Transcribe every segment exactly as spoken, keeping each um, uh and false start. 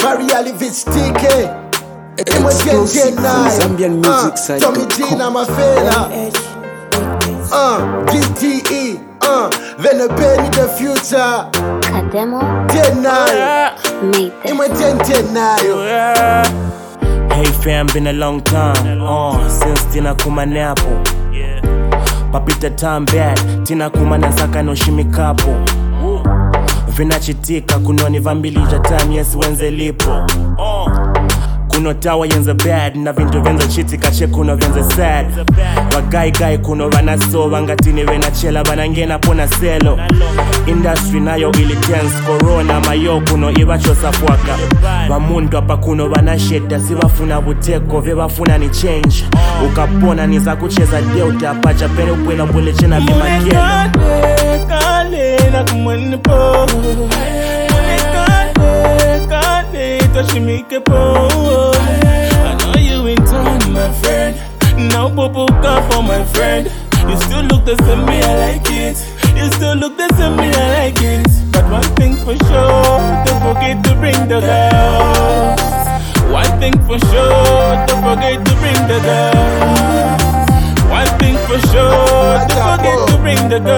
Harry Alivich T K. Exclusive from Zambian Music Site. Tommy Gina Mafela. Uh, D T E. Uh, Venepeni the future. Kademo. Tenayo. Made this. Imwe ten tenayo. Hey fam, been a long time. Uh, since tina kumanapo. Papita time bad. Tina kumana saka no shimikapo. Vinachitika kunoni vambilija time yes wenze lipo. Uh. Kuno tawa yenze bad na vintu venze chitika che kuno venze sad. Wagai gai kuno vanaso vangatini vena chela vanangena pona selo. Industry nayo ili tense corona mayo kuno iwacho safwaka. Vamuntu hapa kuno vanasheta sivafuna buteko vevafuna ni change. Ukapona niza kucheza delta pacha pene upwela mbule chena vimakelo. She make it po. I know you in town, my friend. Now popo car for my friend. You still look the same, me I like it. You still look the same, me I like it. But one thing for sure, don't forget to bring the girls. One thing for sure, don't forget to bring the girls. One thing for sure, don't forget to bring the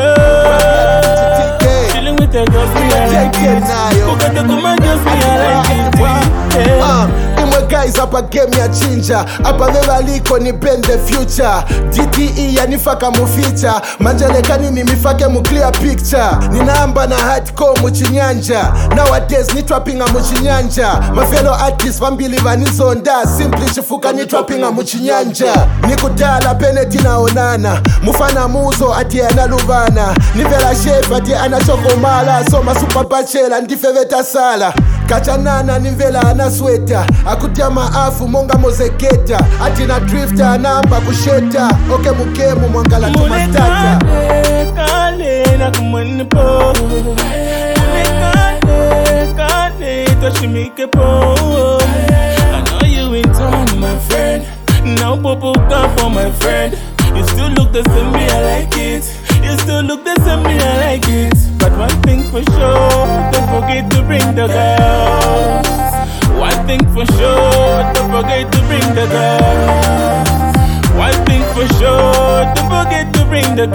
girls. Chilling with the girls, me I like it. Forget the woman, girls, me I like it. Uh, imwe guys hapa game ya chinja. Hapa veva liko ni bend the future. D T E ya nifaka muficha. Manjelekani ni mifake mu clear picture. Ninaamba na hardcore muchinyanja. Nowadays ni trappinga muchinyanja. My fellow artists vambili vanizonda. Simply chifuka ni trappinga muchinyanja. Nikudala peneti na onana. Mufana muzo ati analuvana. Nivela chef ati anachokomala. Soma super bachelor ndifeveta sala. Kachanana nivela anasweta. Akutia maafu monga mozeketa. Atina drifter anamba kusheta. Oke mukemu mwangala tumastata. Mune kane na kumani po. Mune kane kane toshimike po. I know you in town, my friend. Now popo car for my friend. You still look the same, me I like it. You still look the same, me I like it. But one thing for sure, don't forget to bring the girls. One thing for sure, don't forget to bring the girls. One thing for sure, don't forget to bring the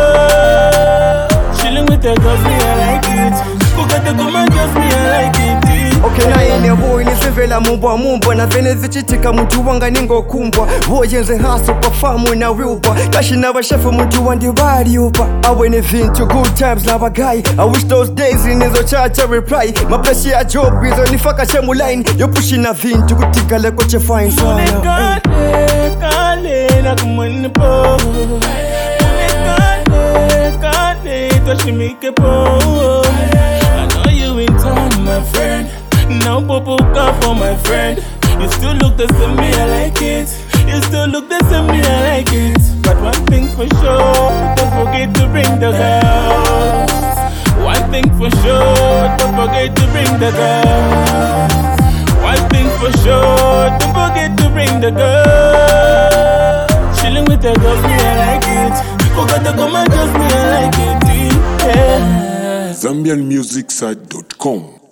girls. Chilling with the girls, me I like it. Cook at the woman, girls, me I like it. Okay, na ene boy nisivela mumbwa mumbwa. Na vene zichitika mtu wanga ningo kumbwa. Voyenze haso pa famu na wilpa. Kashi na bashefu mtu wandi bari upa. Awene vintu good times na bagai. I wish those days in hizo chacha reply. Mapreshi ya job hizo nifaka chemu line. Yo pushi na vintu kutika leko che fine sana. Mune kane kane na kumani po. Mune kane kane toshimike po. I know you in town, my friend. Now popo car for my friend. You still look the same, me I like it. You still look the same, me I like it. But one thing for sure, don't forget to bring the girls. One thing for sure, don't forget to bring the girls. One thing for sure, don't forget to bring the girls. Chilling with the girls, me I like it. Forgot the girl, my girls, me I like it. Yeah. Zambian Music Site dot com